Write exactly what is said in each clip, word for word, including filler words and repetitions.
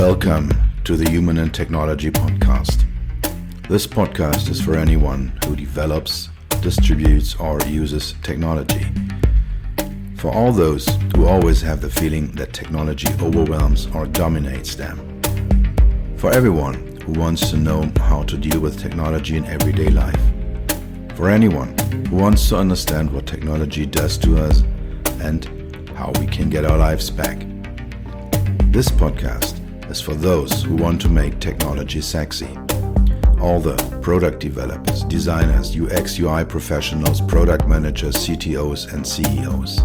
Welcome to the Human and Technology Podcast. This podcast is for anyone who develops, distributes, or uses technology. For all those who always have the feeling that technology overwhelms or dominates them. For everyone who wants to know how to deal with technology in everyday life. For anyone who wants to understand what technology does to us and how we can get our lives back. This podcast is for those who want to make technology sexy. All the product developers, designers, U X U I professionals, product managers, C T Os and C E Os.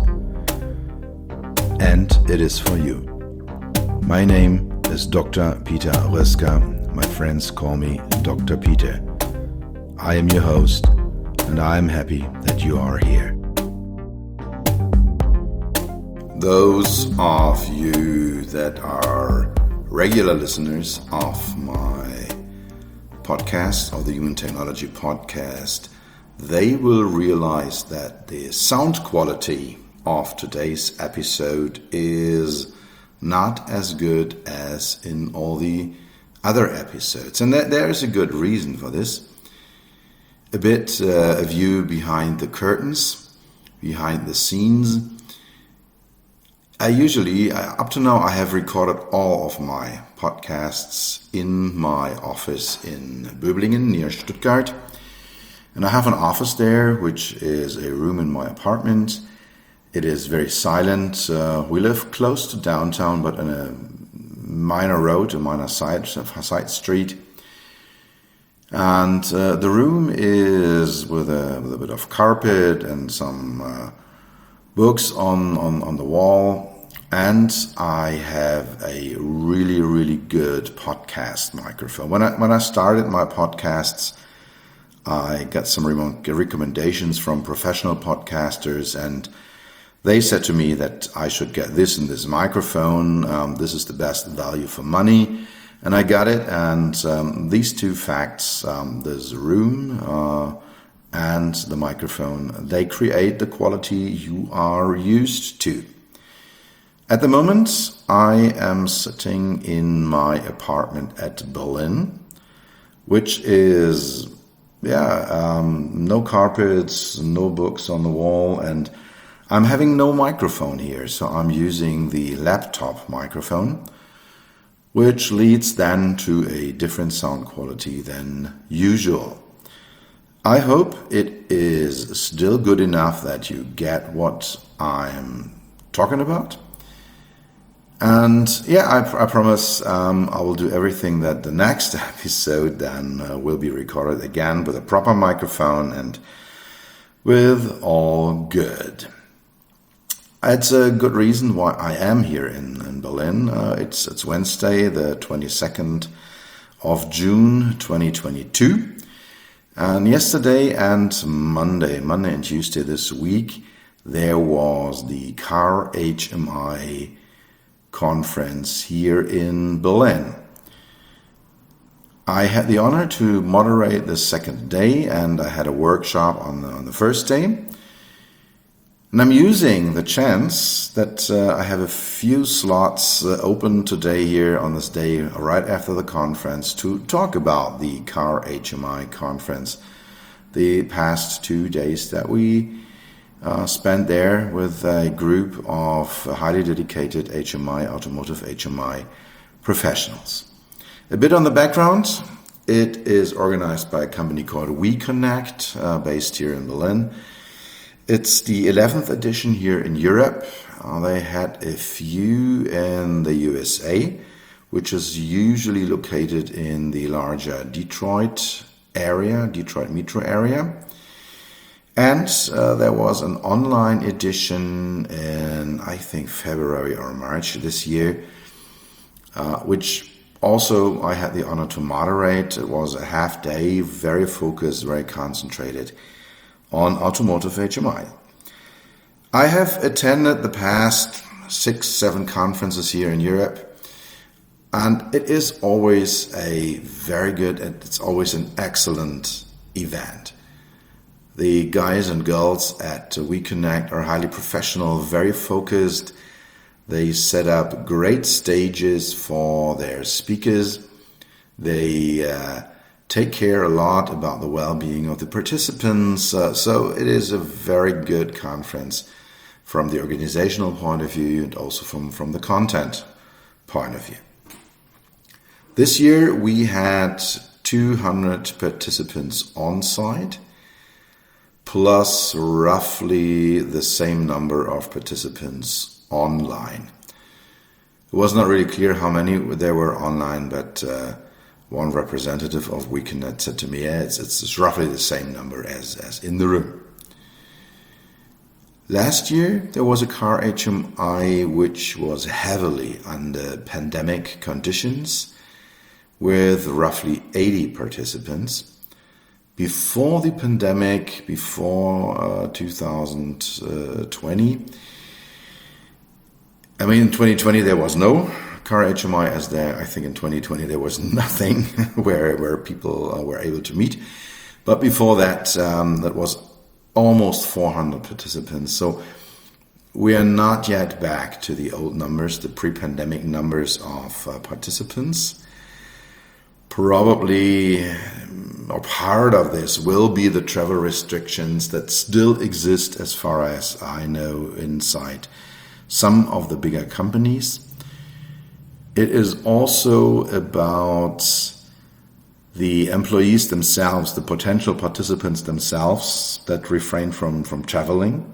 And it is for you. My name is Doctor Peter Röska. My friends call me Doctor Peter. I am your host, and I am happy that you are here. Those of you that are regular listeners of my podcast, or the Human Technology Podcast, they will realize that the sound quality of today's episode is not as good as in all the other episodes. And there is a good reason for this. A bit uh, a view behind the curtains, behind the scenes. I usually, up to now, I have recorded all of my podcasts in my office in Böblingen near Stuttgart. And I have an office there, which is a room in my apartment. It is very silent. Uh, we live close to downtown, but on a minor road, a minor side, side street. And uh, the room is with a, with a bit of carpet and some uh, books on, on, on the wall. And I have a really, really good podcast microphone. When I when I started my podcasts, I got some recommendations from professional podcasters, and they said to me that I should get this and this microphone. Um, this is the best value for money. And I got it. And um, these two facts, um, this room uh, and the microphone, they create the quality you are used to. At the moment, I am sitting in my apartment at Berlin, which is, yeah, um, no carpets, no books on the wall, and I'm having no microphone here, so I'm using the laptop microphone, which leads then to a different sound quality than usual. I hope it is still good enough that you get what I'm talking about. And yeah, I, I promise um, I will do everything that the next episode then uh, will be recorded again with a proper microphone and with all good. It's a good reason why I am here in, in Berlin. Uh, it's it's Wednesday, the twenty-second of June, twenty twenty-two. And yesterday and Monday, Monday and Tuesday this week, there was the Car H M I conference here in Berlin. I had the honor to moderate the second day, and I had a workshop on the, on the first day. And I'm using the chance that uh, I have a few slots uh, open today here on this day, right after the conference, to talk about the Car H M I conference, the past two days that we Uh, spent there with a group of highly dedicated H M I, automotive H M I professionals. A bit on the background, it is organized by a company called WeConnect, uh, based here in Berlin. It's the eleventh edition here in Europe. Uh, they had a few in the U S A, which is usually located in the larger Detroit area, Detroit metro area. And uh, there was an online edition in, I think, February or March this year, uh, which also I had the honor to moderate. It was a half day, very focused, very concentrated on automotive H M I. I have attended the past six, seven conferences here in Europe, and it is always a very good, and it's always an excellent event. The guys and girls at WeConnect are highly professional, very focused, They set up great stages for their speakers. They uh, take care a lot about the well-being of the participants. Uh, so it is a very good conference from the organizational point of view and also from, from the content point of view. This year we had two hundred participants on site, plus roughly the same number of participants online. It was not really clear how many there were online, but uh, one representative of WeConnect said to me, yeah, it's, it's roughly the same number as, as in the room. Last year there was a car H M I which was heavily under pandemic conditions with roughly eighty participants. Before the pandemic, before uh, two thousand twenty, I mean in twenty twenty there was no car H M I, as there I think in twenty twenty there was nothing where where people uh, were able to meet. But before that, um, that was almost four hundred participants. So we are not yet back to the old numbers, the pre-pandemic numbers of uh, participants. Probably, or part of this will be the travel restrictions that still exist, as far as I know, inside some of the bigger companies. It is also about the employees themselves, the potential participants themselves that refrain from, from traveling.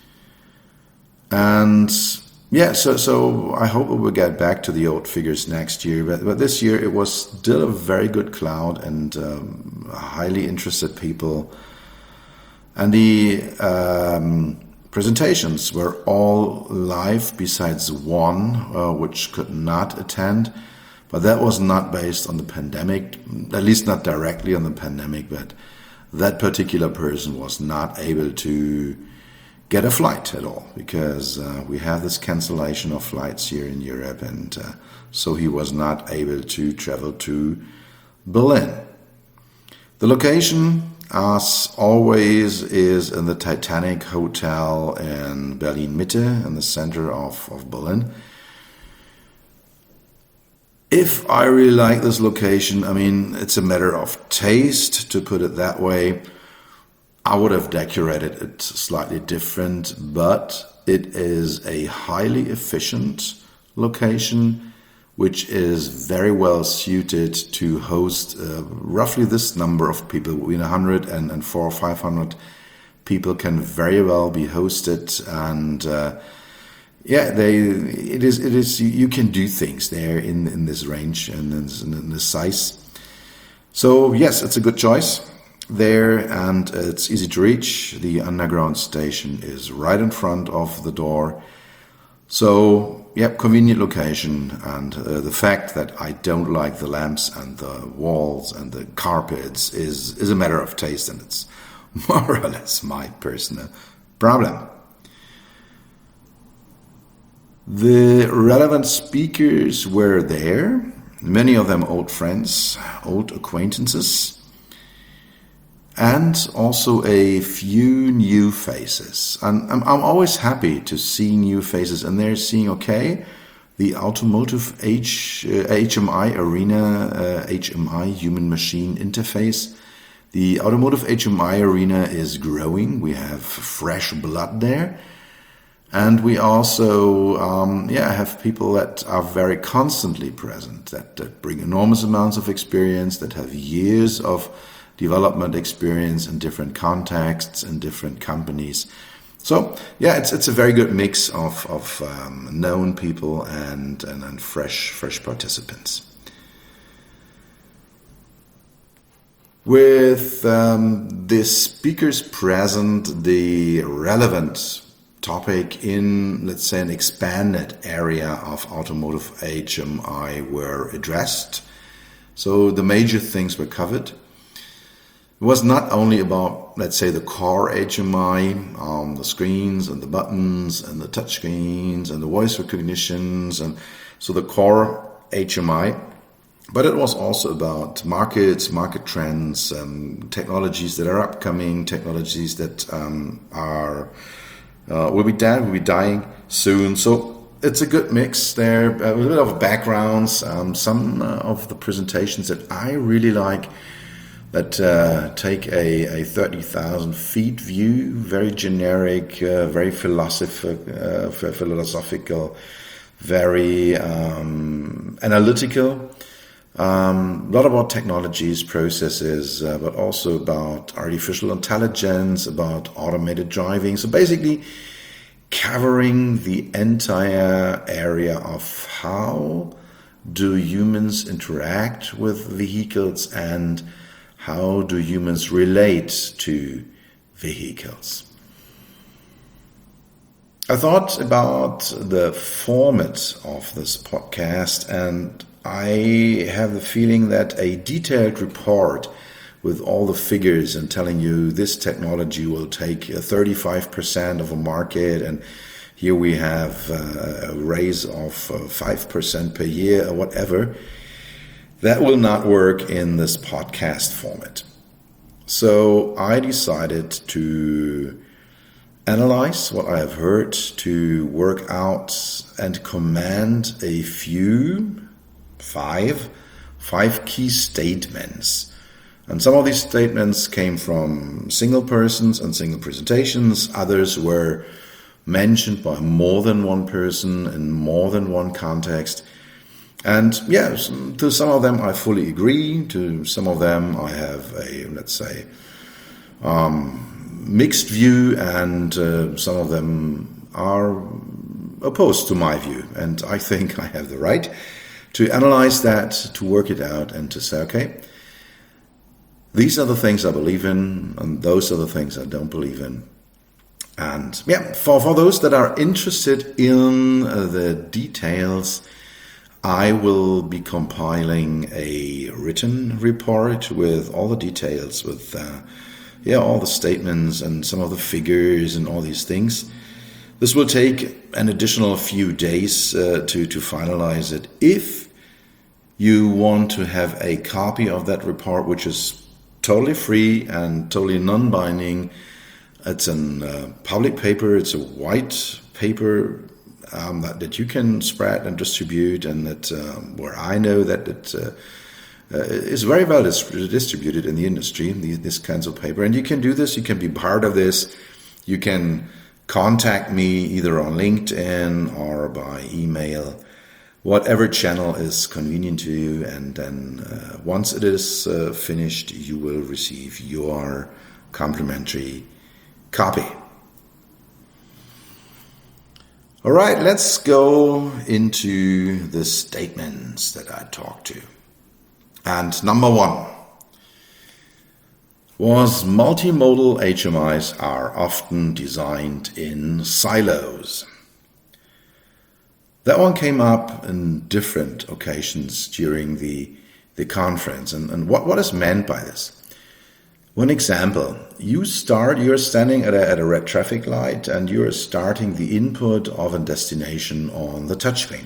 And yeah, so so I hope we will get back to the old figures next year. But, but this year it was still a very good crowd and um, highly interested people. And the um, presentations were all live besides one, uh, which could not attend. But that was not based on the pandemic, at least not directly on the pandemic, but that particular person was not able to get a flight at all, because uh, we have this cancellation of flights here in Europe, and uh, so he was not able to travel to Berlin. The location, as always, is in the Titanic Hotel in Berlin-Mitte, in the center of, of Berlin. If I really like this location, I mean, it's a matter of taste, to put it that way. I would have decorated it slightly different, but it is a highly efficient location, which is very well suited to host uh, roughly this number of people. Between one hundred and, and four or five hundred people can very well be hosted, and uh, yeah, they it is it is you can do things there in in this range and in, in this size. So yes, it's a good choice there, and it's easy to reach. The underground station is right in front of the door. So, yep, convenient location, and uh, the fact that I don't like the lamps and the walls and the carpets is, is a matter of taste, and it's more or less my personal problem. The relevant speakers were there, many of them old friends, old acquaintances, and also a few new faces. And I'm, I'm always happy to see new faces, and they're seeing, okay, the automotive H, uh, H M I arena, uh, H M I, human-machine interface. The automotive H M I arena is growing. We have fresh blood there. And we also um, yeah, have people that are very constantly present, that, that bring enormous amounts of experience, that have years of development experience in different contexts and different companies. So yeah, it's it's a very good mix of of um, known people and, and and fresh fresh participants. With um, the speakers present, the relevant topic in, let's say, an expanded area of automotive H M I were addressed. So the major things were covered. It was not only about, let's say, the core H M I, um, the screens and the buttons and the touch screens and the voice recognitions, and so the core H M I, but it was also about markets, market trends, um, technologies that are upcoming, technologies that um, are uh, will be dead, will be dying soon. So it's a good mix there, a little bit of backgrounds, um, some uh, of the presentations that I really like that uh, take a, a thirty thousand feet view, very generic, uh, very philosoph- uh, philosophical, very um, analytical. Um, a lot about technologies, processes, uh, but also about artificial intelligence, about automated driving. So basically covering the entire area of how do humans interact with vehicles and how do humans relate to vehicles. I thought about the format of this podcast, and I have the feeling that a detailed report with all the figures and telling you this technology will take thirty-five percent of a market, and here we have a raise of five percent per year or whatever, that will not work in this podcast format. So I decided to analyze what I have heard, to work out and command a few, five, five key statements. And some of these statements came from single persons and single presentations. Others were mentioned by more than one person in more than one context. And yes, to some of them I fully agree. To some of them I have a, let's say, um, mixed view, and uh, some of them are opposed to my view. And I think I have the right to analyze that, to work it out, and to say, okay, these are the things I believe in, and those are the things I don't believe in. And yeah, for, for those that are interested in uh, the details, I will be compiling a written report with all the details, with uh, yeah, all the statements and some of the figures and all these things. This will take an additional few days uh, to, to finalize it. If you want to have a copy of that report, which is totally free and totally non-binding, it's a uh, public paper, it's a white paper um, that, that you can spread and distribute, and that um, where I know that it uh, uh, is very well dis- distributed in the industry, the, this kinds of paper. And you can do this, you can be part of this, you can contact me either on LinkedIn or by email, whatever channel is convenient to you, and then uh, once it is uh, finished, you will receive your complimentary copy. All right, let's go into the statements that I talked to. And number one was multimodal H M Is are often designed in silos. That one came up in different occasions during the, the conference. And, and what, what is meant by this? One example, you start, you're standing at a, at a red traffic light, and you're starting the input of a destination on the touchscreen.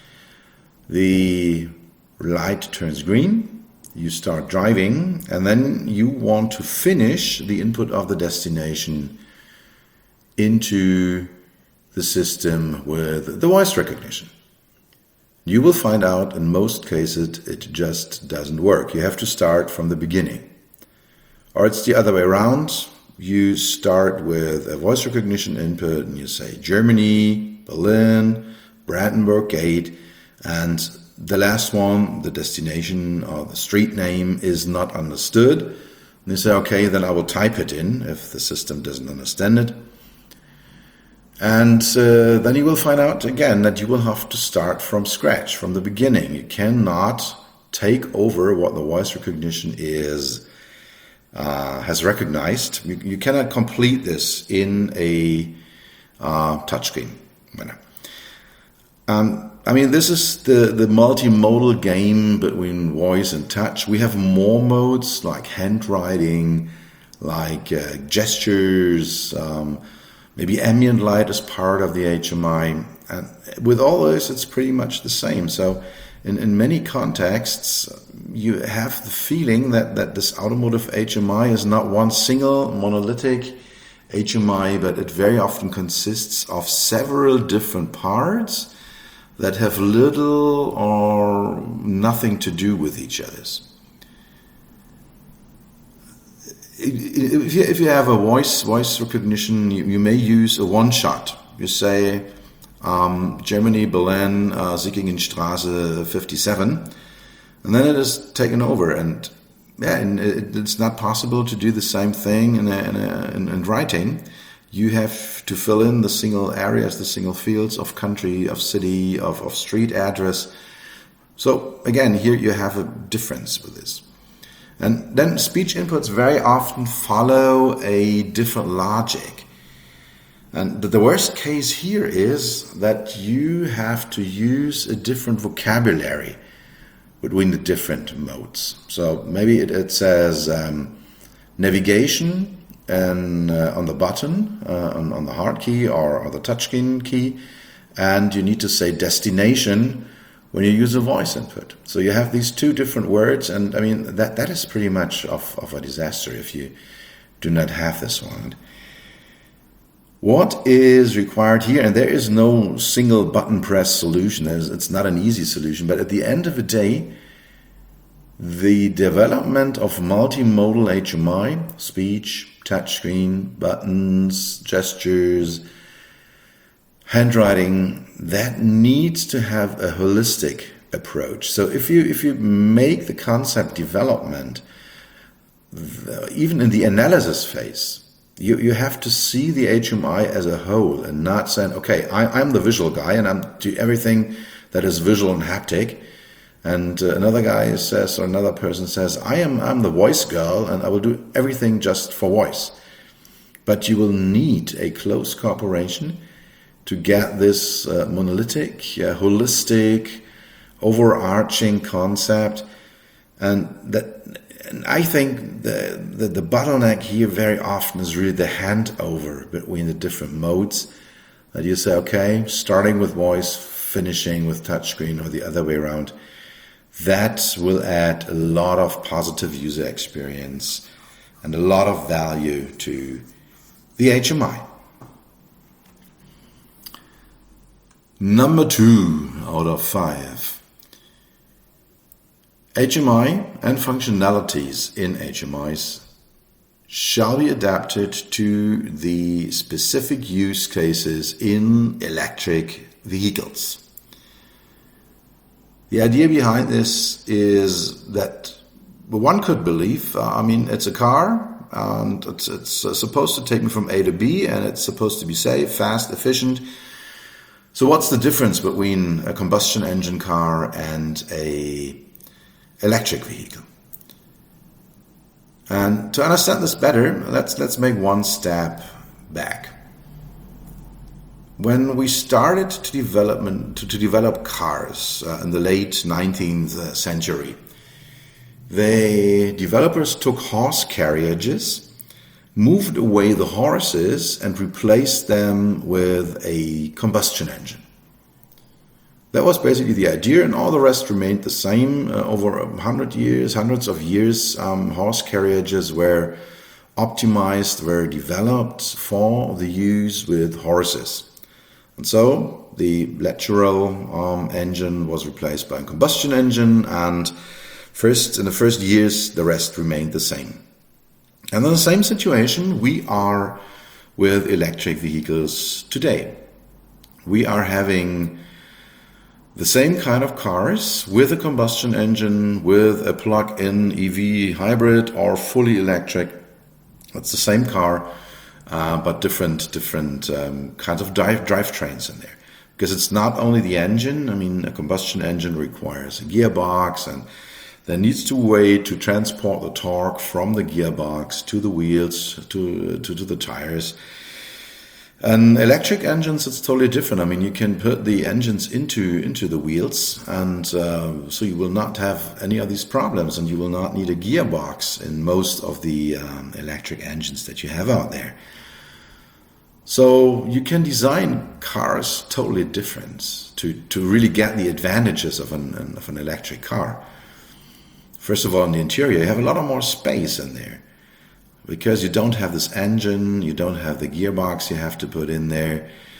The light turns green, you start driving, and then you want to finish the input of the destination into the system with the voice recognition. You will find out in most cases it just doesn't work. You have to start from the beginning. Or it's the other way around. You start with a voice recognition input and you say Germany, Berlin, Brandenburg Gate, and the last one, the destination or the street name, is not understood. And you say, okay, then I will type it in if the system doesn't understand it. And uh, then you will find out again that you will have to start from scratch, from the beginning. You cannot take over what the voice recognition is uh, has recognized. You, you cannot complete this in a uh, touchscreen manner. Um, I mean, this is the, the multimodal game between voice and touch. We have more modes like handwriting, like uh, gestures, um, maybe ambient light as part of the H M I. And with all this, it's pretty much the same. So in, in many contexts, you have the feeling that, that this automotive H M I is not one single monolithic H M I, but it very often consists of several different parts that have little or nothing to do with each other's. If you, if you have a voice voice recognition, you, you may use a one shot. You say um, Germany, Berlin, uh, Sickingenstraße fifty-seven, and then it is taken over. And yeah, and it, it's not possible to do the same thing in, a, in, a, in, in writing. You have to fill in the single areas, the single fields of country, of city, of, of street address. So again, here you have a difference with this. And then speech inputs very often follow a different logic. And the worst case here is that you have to use a different vocabulary between the different modes. So maybe it, it says um, navigation and uh, on the button, uh, on, on the hard key or, or the touchscreen key, and you need to say destination when you use a voice input. So you have these two different words, and I mean that that is pretty much of, of a disaster if you do not have this one. What is required here, and there is no single button press solution, it's not an easy solution, but at the end of the day, the development of multimodal H M I, speech, touchscreen, buttons, gestures, handwriting, that needs to have a holistic approach. So if you if you make the concept development, the, even in the analysis phase, you, you have to see the H M I as a whole and not saying, okay, I, I'm the visual guy and I'm do everything that is visual and haptic. And uh, another guy says, or another person says, I am I'm the voice girl and I will do everything just for voice. But you will need a close cooperation to get this uh, monolithic, uh, holistic, overarching concept. And that, and I think the, the the bottleneck here very often is really the handover between the different modes. That you say, okay, starting with voice, finishing with touchscreen, or the other way around. That will add a lot of positive user experience and a lot of value to the H M I. Number two out of five. H M I and functionalities in H M Is shall be adapted to the specific use cases in electric vehicles. The idea behind this is that one could believe, uh, I mean, it's a car and it's, it's uh, supposed to take me from A to B and it's supposed to be safe, fast, efficient. So what's the difference between a combustion engine car and a electric vehicle? And to understand this better, let's let's make one step back. When we started to development to, to develop cars uh, in the late nineteenth century, the developers took horse carriages, moved away the horses, and replaced them with a combustion engine. That was basically the idea, and all the rest remained the same. Uh, over a hundred years, hundreds of years, um, horse carriages were optimized, were developed for the use with horses. And so the lateral um, engine was replaced by a combustion engine, and first in the first years, the rest remained the same. And in the same situation, we are with electric vehicles today. We are having the same kind of cars with a combustion engine, with a plug-in E V hybrid or fully electric. It's the same car, uh, but different different um, kinds of drive drivetrains in there. Because it's not only the engine. I mean, a combustion engine requires a gearbox, and there needs to way to transport the torque from the gearbox to the wheels, to, to, to the tires. And electric engines, it's totally different. I mean, you can put the engines into, into the wheels, and uh, so you will not have any of these problems, and you will not need a gearbox in most of the um, electric engines that you have out there. So you can design cars totally different to, to really get the advantages of an, of an electric car. First of all, in the interior, you have a lot of more space in there because you don't have this engine, you don't have the gearbox you have to put in there.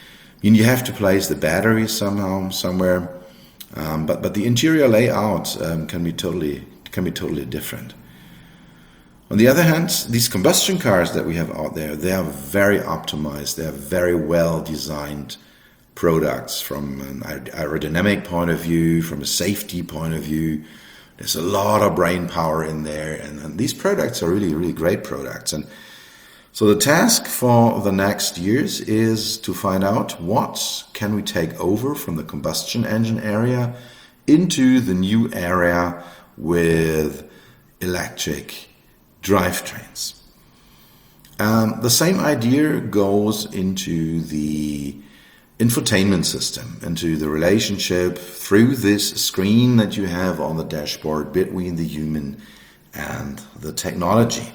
mean, you have to place the battery somehow, somewhere, um, but but the interior layout um, can be totally can be totally different. On the other hand, these combustion cars that we have out there, they are very optimized. They are very well designed products from an aerodynamic point of view, from a safety point of view. There's a lot of brain power in there, and, and these products are really, really great products. And so the task for the next years is to find out what can we take over from the combustion engine area into the new area with electric drivetrains. Um, the same idea goes into the infotainment system, into the relationship through this screen that you have on the dashboard between the human and the technology.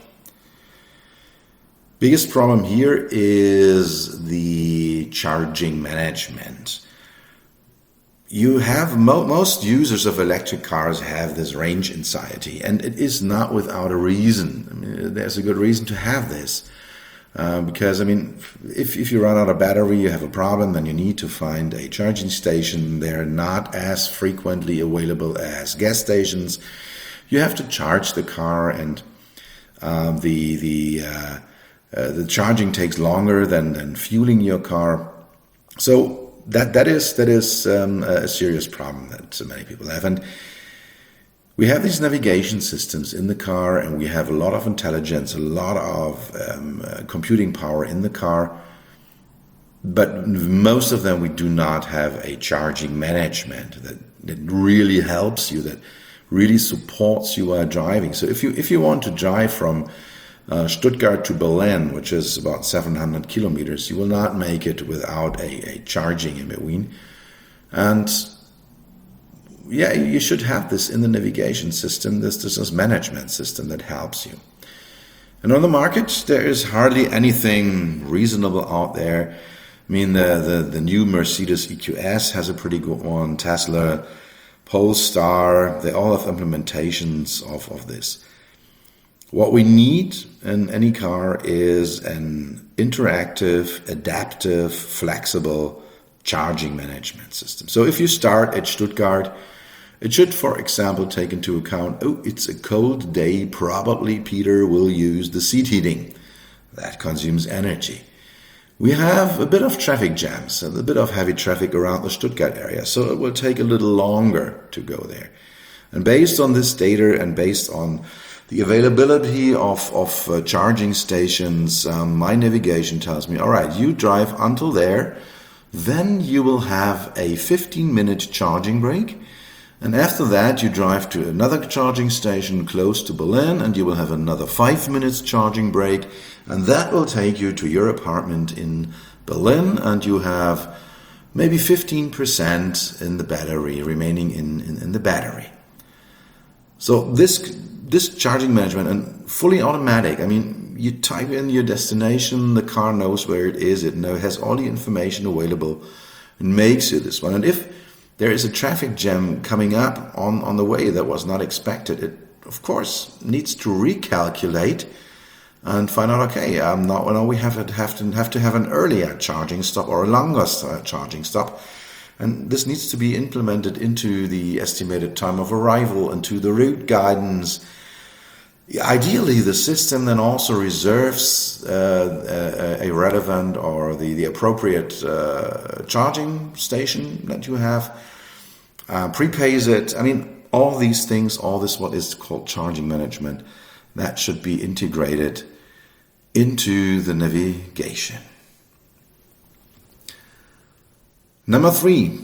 Biggest problem here is the charging management. You have mo- most users of electric cars have this range anxiety, and it is not without a reason. I mean, there's a good reason to have this. Uh, because, I mean, if, if you run out of battery, you have a problem, then you need to find a charging station. They're not as frequently available as gas stations. You have to charge the car, and uh, the the uh, uh, the charging takes longer than, than fueling your car. So that that is that is um, a serious problem that so many people have. And we have these navigation systems in the car, and we have a lot of intelligence, a lot of um, uh, computing power in the car, but most of them we do not have a charging management that, that really helps you, that really supports you while driving. So if you if you want to drive from uh, Stuttgart to Berlin, which is about seven hundred kilometers, you will not make it without a, a charging in between. And yeah, you should have this in the navigation system, this, this is management system that helps you. And on the market, there is hardly anything reasonable out there. I mean, the, the, the new Mercedes E Q S has a pretty good one, Tesla, Polestar, they all have implementations of, of this. What we need in any car is an interactive, adaptive, flexible charging management system. So if you start at Stuttgart, it should, for example, take into account, oh, it's a cold day, probably Peter will use the seat heating. That consumes energy. We have a bit of traffic jams, a bit of heavy traffic around the Stuttgart area, so it will take a little longer to go there. And based on this data and based on the availability of, of uh, charging stations, um, my navigation tells me, all right, you drive until there, then you will have a fifteen minute charging break. And after that, you drive to another charging station close to Berlin, and you will have another five minutes charging break. And that will take you to your apartment in Berlin, and you have maybe fifteen percent in the battery, remaining in, in, in the battery. So this this charging management, and fully automatic, I mean, you type in your destination, the car knows where it is, it knows, has all the information available, and makes you this one. And if there is a traffic jam coming up on, on the way that was not expected, it, of course, needs to recalculate and find out, okay, um, now, now we have to, have, to, have to have an earlier charging stop or a longer charging stop. And this needs to be implemented into the estimated time of arrival, into the route guidance. Ideally, the system then also reserves uh, a, a relevant or the, the appropriate uh, charging station that you have, uh, prepays it. I mean, all these things, all this what is called charging management, that should be integrated into the navigation. Number three,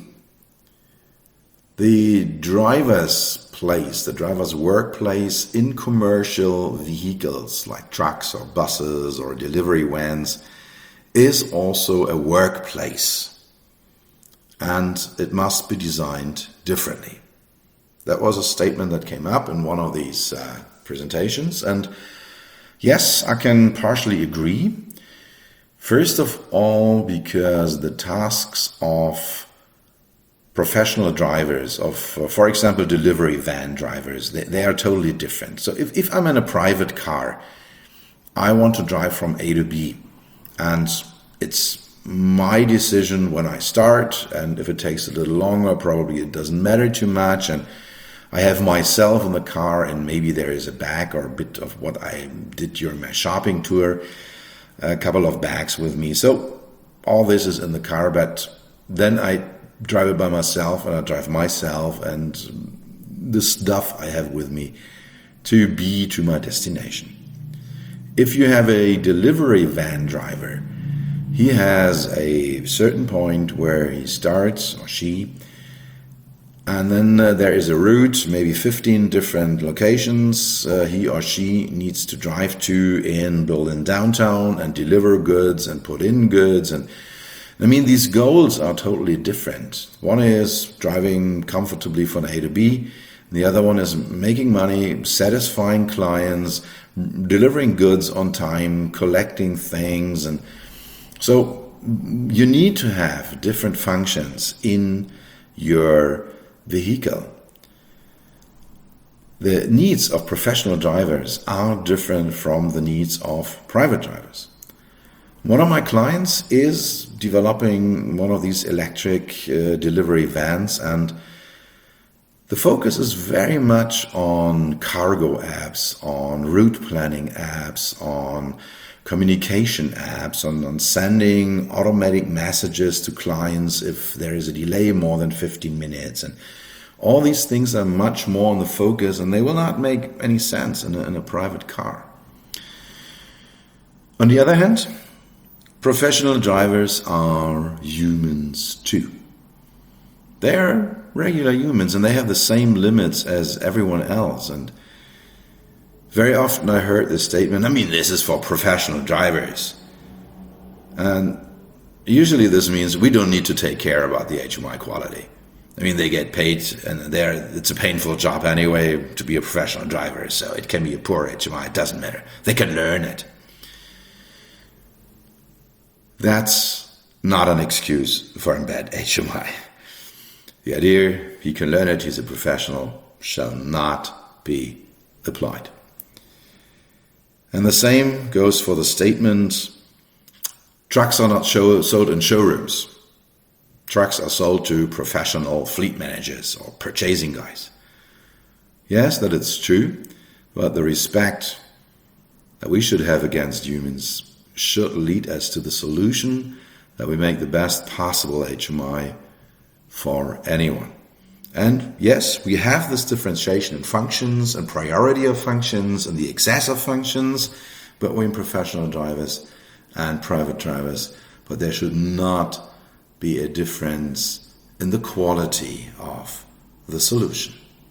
the driver's place, the driver's workplace in commercial vehicles like trucks or buses or delivery vans is also a workplace, and it must be designed differently. That was a statement that came up in one of these uh, presentations, and yes, I can partially agree. First of all, because the tasks of professional drivers, of, uh, for example, delivery van drivers, they, they are totally different. So if, if I'm in a private car, I want to drive from A to B, and it's my decision when I start, and if it takes a little longer, probably it doesn't matter too much. And I have myself in the car, and maybe there is a bag or a bit of what I did during my shopping tour, a couple of bags with me. So all this is in the car, but then I drive it by myself, and I drive myself and the stuff I have with me to be to my destination. If you have a delivery van driver, he has a certain point where he starts, or she, and then uh, there is a route, maybe fifteen different locations uh, he or she needs to drive to in Berlin downtown and deliver goods and put in goods. And I mean, these goals are totally different. One is driving comfortably from A to B. The other one is making money, satisfying clients, delivering goods on time, collecting things. And so you need to have different functions in your vehicle. The needs of professional drivers are different from the needs of private drivers. One of my clients is developing one of these electric uh, delivery vans, and the focus is very much on cargo apps, on route planning apps, on communication apps, on, on sending automatic messages to clients if there is a delay more than fifteen minutes. And all these things are much more on the focus, and they will not make any sense in a, in a private car. On the other hand, professional drivers are humans too. They're regular humans, and they have the same limits as everyone else. And very often I heard this statement, I mean, this is for professional drivers. And usually this means we don't need to take care about the H M I quality. I mean, they get paid, and they're, it's a painful job anyway to be a professional driver, so it can be a poor H M I, it doesn't matter. They can learn it. That's not an excuse for a bad H M I. The idea, he can learn it, he's a professional, shall not be applied. And the same goes for the statement, trucks are not show, sold in showrooms. Trucks are sold to professional fleet managers or purchasing guys. Yes, that is true, but the respect that we should have against humans should lead us to the solution that we make the best possible H M I for anyone. And yes, we have this differentiation in functions and priority of functions and the excess of functions between professional drivers and private drivers, but there should not be a difference in the quality of the solution.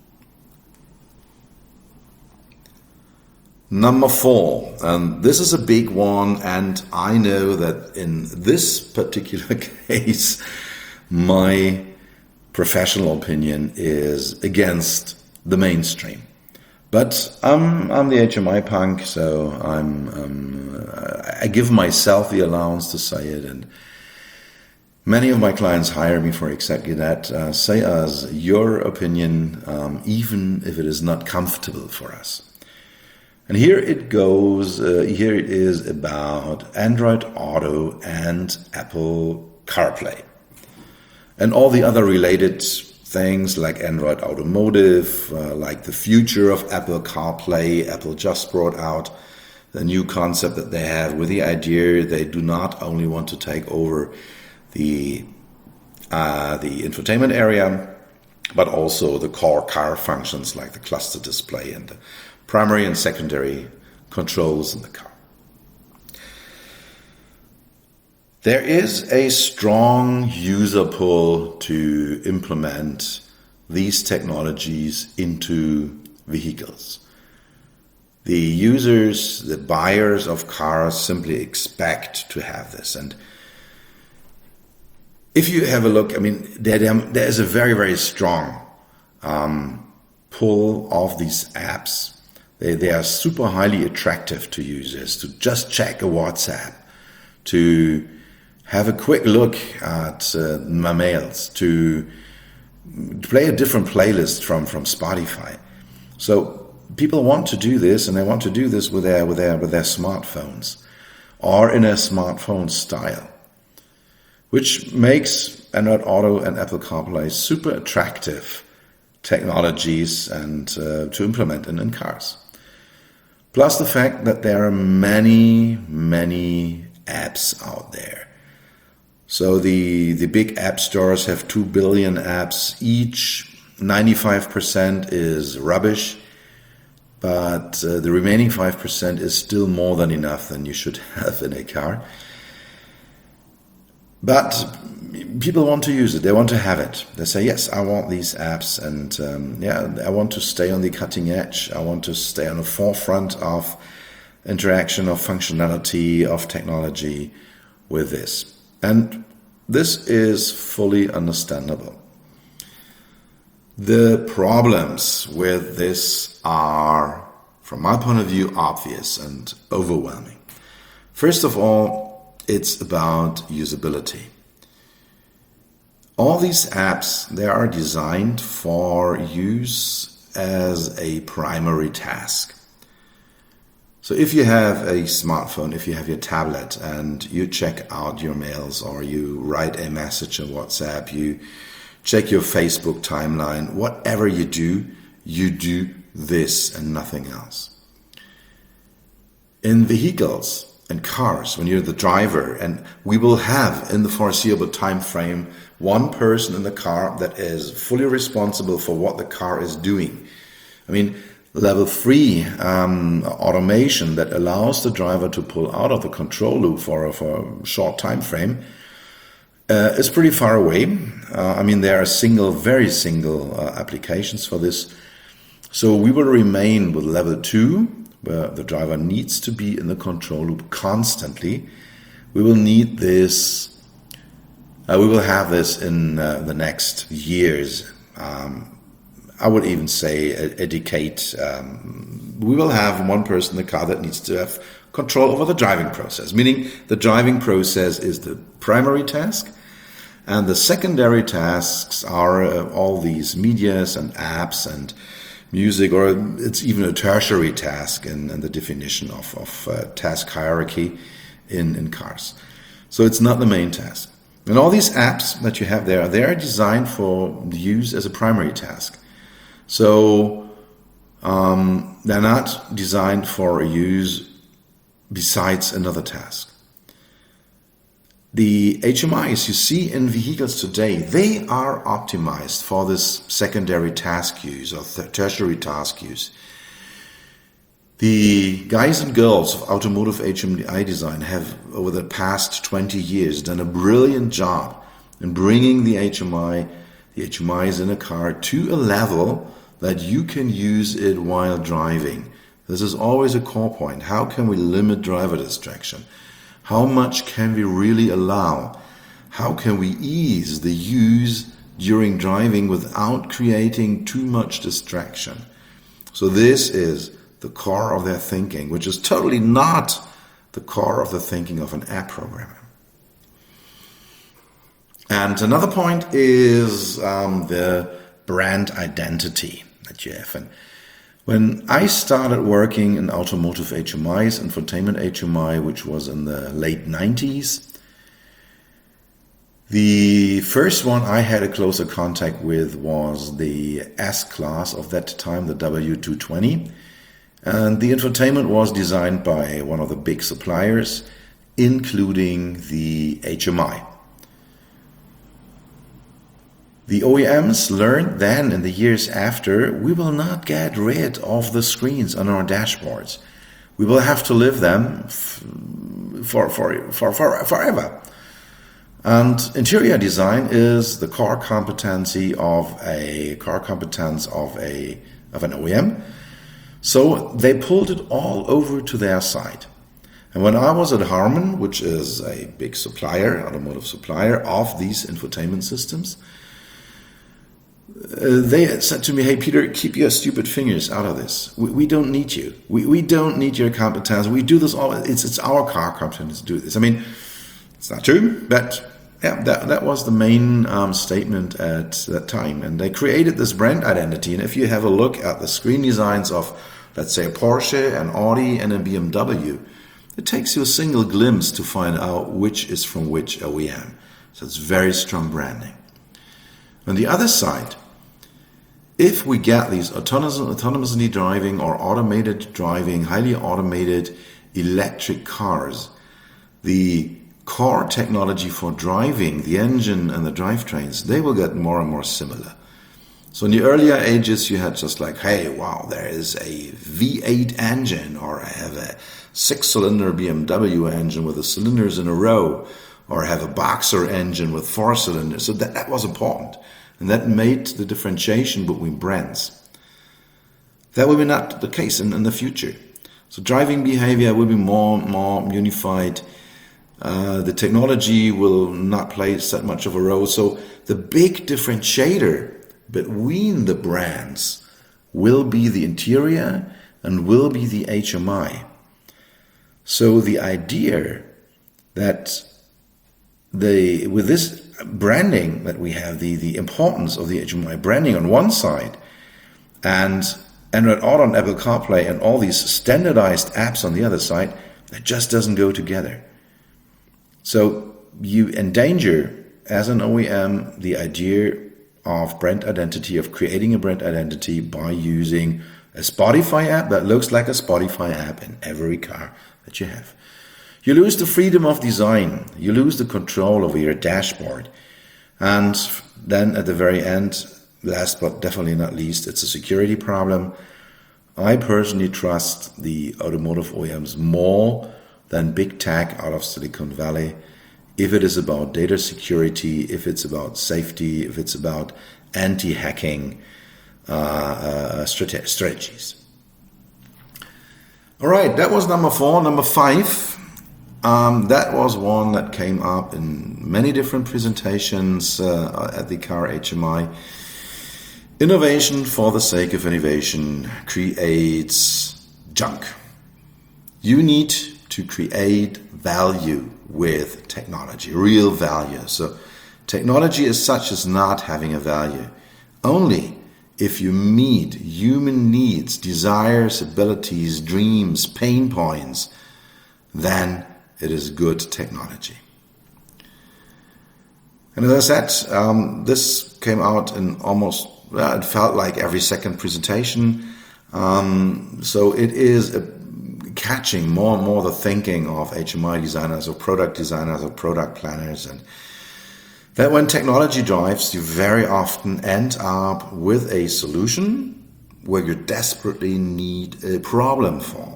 Number four, and this is a big one, and I know that in this particular case, my professional opinion is against the mainstream. But um, I'm the H M I punk, so I'm um, I give myself the allowance to say it, and many of my clients hire me for exactly that. Uh, say us your opinion, um, even if it is not comfortable for us. And here it goes, uh, here it is about Android Auto and Apple CarPlay. And all the other related things like Android Automotive, uh, like the future of Apple CarPlay. Apple just brought out the new concept that they have with the idea they do not only want to take over the uh, the infotainment area, but also the core car functions like the cluster display and the primary and secondary controls in the car. There is a strong user pull to implement these technologies into vehicles. The users, the buyers of cars simply expect to have this. And if you have a look, I mean, there, there is a very, very strong um, pull of these apps. They, they are super highly attractive to users to just check a WhatsApp, to have a quick look at uh, my mails, to play a different playlist from, from Spotify. So people want to do this, and they want to do this with their with their with their smartphones or in a smartphone style. which makes Android Auto and Apple CarPlay super attractive technologies and uh, to implement in, in cars. Plus the fact that there are many, many apps out there. So the, the big app stores have two billion apps each. ninety-five percent is rubbish, but uh, the remaining five percent is still more than enough than you should have in a car. But people want to use it. They want to have it. They say, yes, I want these apps, and um, yeah, I want to stay on the cutting edge. I want to stay on the forefront of interaction, of functionality, of technology with this. And this is fully understandable. The problems with this are, from my point of view, obvious and overwhelming. First of all, it's about usability. All these apps, they are designed for use as a primary task. So if you have a smartphone, if you have your tablet and you check out your mails or you write a message on WhatsApp, you check your Facebook timeline, whatever you do, you do this and nothing else. In vehicles and cars, when you're the driver, and we will have in the foreseeable time frame one person in the car that is fully responsible for what the car is doing. I mean, level three um, automation that allows the driver to pull out of the control loop for, for a short time frame uh, is pretty far away. Uh, I mean, there are single, very single uh, applications for this. So we will remain with level two, where the driver needs to be in the control loop constantly. We will need this, uh, we will have this in uh, the next years. Um, I would even say a, a decade. Um, we will have one person in the car that needs to have control over the driving process, meaning the driving process is the primary task, and the secondary tasks are uh, all these medias and apps and music, or it's even a tertiary task in, in the definition of, of uh, task hierarchy in, in cars. So it's not the main task. And all these apps that you have there, they are designed for use as a primary task. So um, they're not designed for use besides another task. The H M Is you see in vehicles today, they are optimized for this secondary task use or th- tertiary task use. The guys and girls of automotive H M I design have, over the past twenty years, done a brilliant job in bringing the H M I, the H M Is in a car to a level that you can use it while driving. This is always a core point. How can we limit driver distraction? How much can we really allow? How can we ease the use during driving without creating too much distraction? So this is the core of their thinking, which is totally not the core of the thinking of an app programmer. And another point is um, the brand identity that you have. And when I started working in automotive H M Is, infotainment H M I, which was in the late nineties, the first one I had a closer contact with was the S-Class of that time, the W two twenty. And the infotainment was designed by one of the big suppliers, including the H M I. The O E Ms learned then, in the years after, we will not get rid of the screens on our dashboards. We will have to live them for, for, for, for forever. And interior design is the core competency of a core competence of a of an O E M. So they pulled it all over to their side. And when I was at Harman, which is a big supplier, automotive supplier of these infotainment systems, Uh, they said to me, hey, Peter, keep your stupid fingers out of this. We, we don't need you. We, we don't need your competence. We do this all. It's, it's our car competence to do this. I mean, it's not true, but yeah, that, that was the main um, statement at that time. And they created this brand identity. And if you have a look at the screen designs of, let's say, a Porsche, an Audi, and a B M W, it takes you a single glimpse to find out which is from which O E M. So it's very strong branding. On the other side, if we get these autonomous, autonomously driving or automated driving, highly automated electric cars, the core technology for driving, the engine and the drivetrains, they will get more and more similar. So in the earlier ages, you had just like, hey, wow, there is a V eight engine, or I have a six-cylinder B M W engine with the cylinders in a row, or I have a Boxer engine with four cylinders. So that, that was important. And that made the differentiation between brands. That will be not the case in, in the future. So driving behavior will be more more unified. Uh, the technology will not play that much of a role. So the big differentiator between the brands will be the interior and will be the H M I. So the idea that the with this branding that we have, the, the importance of the H M I branding on one side, and Android Auto and Apple CarPlay and all these standardized apps on the other side, that just doesn't go together. So you endanger, as an O E M, the idea of brand identity, of creating a brand identity by using a Spotify app that looks like a Spotify app in every car that you have. You lose the freedom of design. You lose the control over your dashboard. And then at the very end, last but definitely not least, it's a security problem. I personally trust the automotive O E Ms more than big tech out of Silicon Valley if it is about data security, if it's about safety, if it's about anti-hacking uh, uh, strate- strategies. All right, that was number four. Number five, um, that was one that came up in many different presentations uh, at the Car H M I. Innovation for the sake of innovation creates junk. You need to create value with technology, real value. So technology as such is not having a value. Only if you meet human needs, desires, abilities, dreams, pain points, then it is good technology. And as I said, um, this came out in almost, well, it felt like every second presentation. Um, so it is a catching more and more the thinking of H M I designers or product designers or product planners, and that when technology drives, you very often end up with a solution where you desperately need a problem for.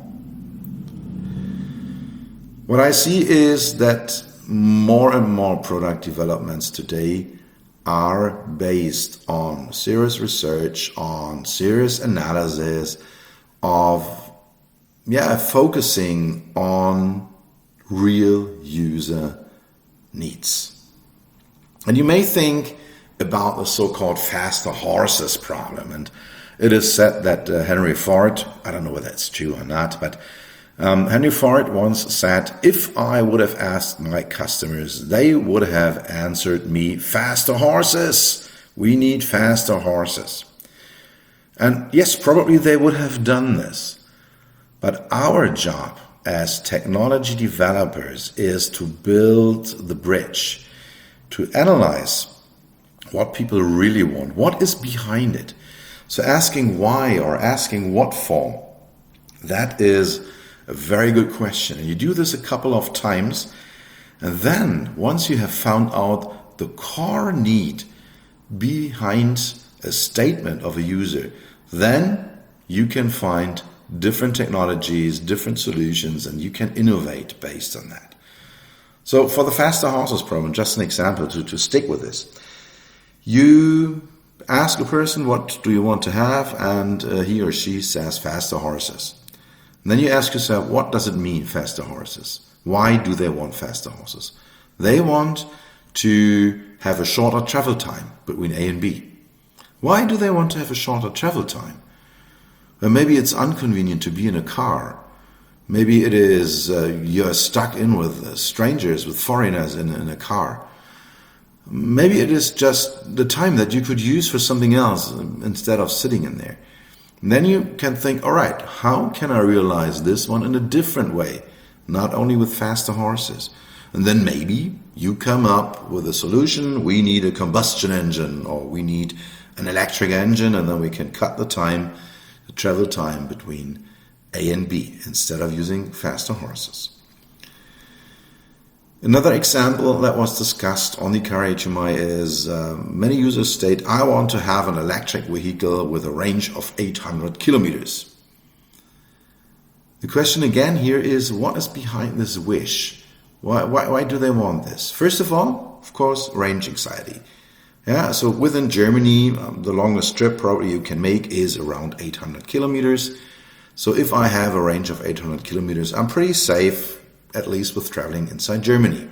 What I see is that more and more product developments today are based on serious research, on serious analysis of Yeah, focusing on real user needs. And you may think about the so-called faster horses problem. And it is said that uh, Henry Ford, I don't know whether that's true or not, but um, Henry Ford once said, if I would have asked my customers, they would have answered me, faster horses. We need faster horses. And yes, probably they would have done this. But our job as technology developers is to build the bridge, to analyze what people really want, what is behind it. So asking why or asking what for, that is a very good question. And you do this a couple of times, and then once you have found out the core need behind a statement of a user, then you can find different technologies, different solutions, and you can innovate based on that. So for the faster horses problem, just an example to, to stick with this. You ask a person, what do you want to have? And uh, he or she says faster horses. And then you ask yourself, what does it mean, faster horses? Why do they want faster horses? They want to have a shorter travel time between A and B. Why do they want to have a shorter travel time? Well, maybe it's inconvenient to be in a car. Maybe it is uh, you're stuck in with uh, strangers, with foreigners in, in a car. Maybe it is just the time that you could use for something else instead of sitting in there. And then you can think, all right, how can I realize this one in a different way? Not only with faster horses. And then maybe you come up with a solution. We need a combustion engine, or we need an electric engine, and then we can cut the time, the travel time between A and B instead of using faster horses. Another example that was discussed on the Car H M I is uh, many users state, I want to have an electric vehicle with a range of eight hundred kilometers. The question again here is, what is behind this wish? Why, why, why do they want this? First of all, of course, range anxiety. Yeah, so within Germany, um, the longest trip probably you can make is around eight hundred kilometers. So if I have a range of eight hundred kilometers, I'm pretty safe, at least with traveling inside Germany.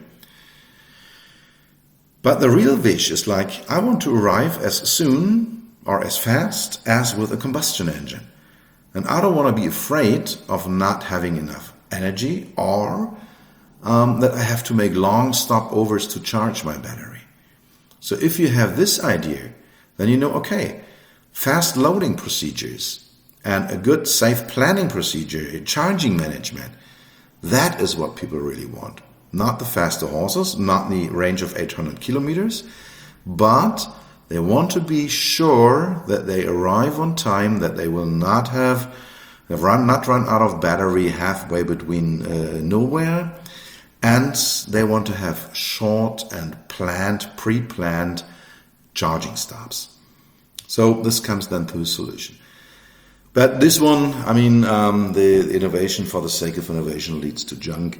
But the real wish is like, I want to arrive as soon or as fast as with a combustion engine. And I don't want to be afraid of not having enough energy, or um, that I have to make long stopovers to charge my battery. So if you have this idea, then you know, okay, fast loading procedures and a good safe planning procedure, charging management, that is what people really want. Not the faster horses, not the range of eight hundred kilometers, but they want to be sure that they arrive on time, that they will not have, have run, not run out of battery halfway between uh, nowhere, and they want to have short and planned, pre-planned charging stops. So this comes then to a solution. But this one, I mean, um, the innovation for the sake of innovation leads to junk.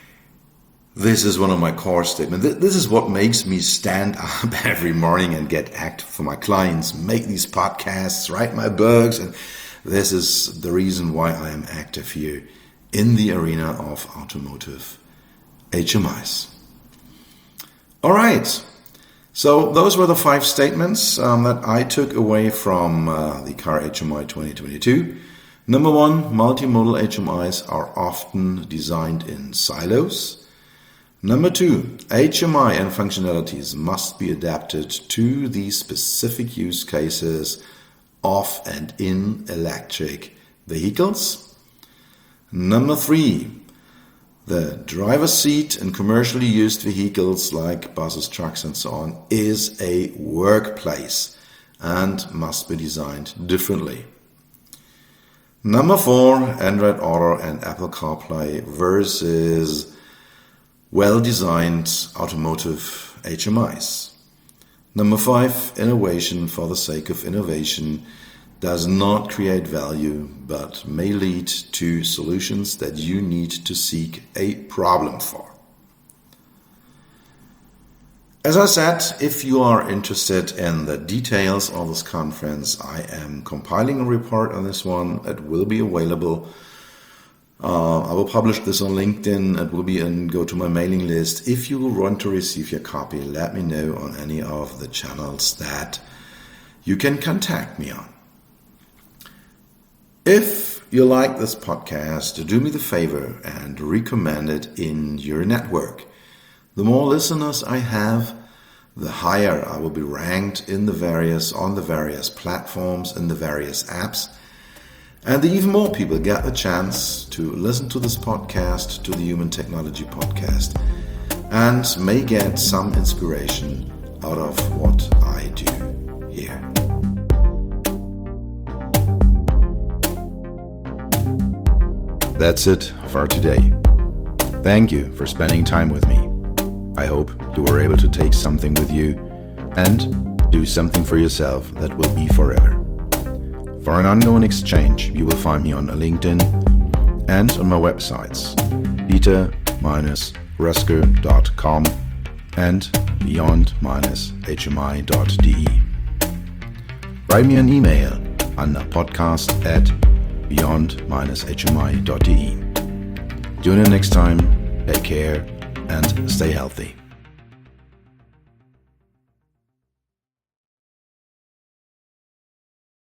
This is one of my core statements. This is what makes me stand up every morning and get active for my clients, make these podcasts, write my books, and this is the reason why I am active here in the arena of automotive H M Is. All right. So those were the five statements um, that I took away from uh, the Car H M I twenty twenty-two. Number one, multimodal H M Is are often designed in silos. Number two, H M I and functionalities must be adapted to the specific use cases of and in electric vehicles. Number three, the driver's seat in commercially used vehicles like buses, trucks, and so on is a workplace and must be designed differently. Number four, Android Auto and Apple CarPlay versus well-designed automotive H M Is. Number five, innovation for the sake of innovation does not create value, but may lead to solutions that you need to seek a problem for. As I said, if you are interested in the details of this conference, I am compiling a report on this one. It will be available. Uh, I will publish this on LinkedIn. It will be in, go to my mailing list. If you want to receive your copy, let me know on any of the channels that you can contact me on. If you like this podcast, do me the favor and recommend it in your network. The more listeners I have, the higher I will be ranked in the various on the various platforms, in the various apps. And even more people get the chance to listen to this podcast, to the Human Technology Podcast, and may get some inspiration out of what I do here. That's it for today. Thank you for spending time with me. I hope you were able to take something with you and do something for yourself that will be forever. For an ongoing exchange, you will find me on LinkedIn and on my websites, peter dash rösker dot com and beyond dash h m i dot d e. Write me an email on podcast at beyond dash h m i dot d e. Tune in next time, take care, and stay healthy.